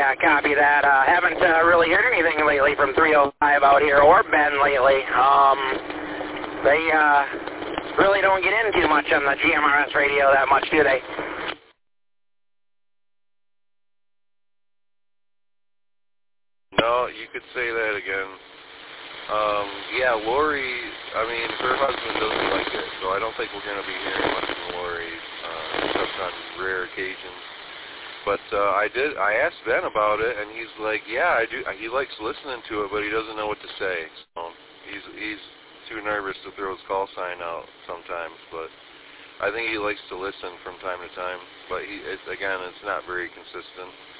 Yeah, copy that. Haven't really heard anything lately from 305 out here, or Ben lately. They really don't get in too much on the GMRS radio that much, do they? No, you could say that again. Yeah, Lori, I mean, her husband doesn't like it, so I don't think we're going to be hearing much from Lori, except on rare occasions. But I asked Ben about it, and he's like, yeah, I do. He likes listening to it, but he doesn't know what to say. So he's too nervous to throw his call sign out sometimes, but I think he likes to listen from time to time. But it's not very consistent.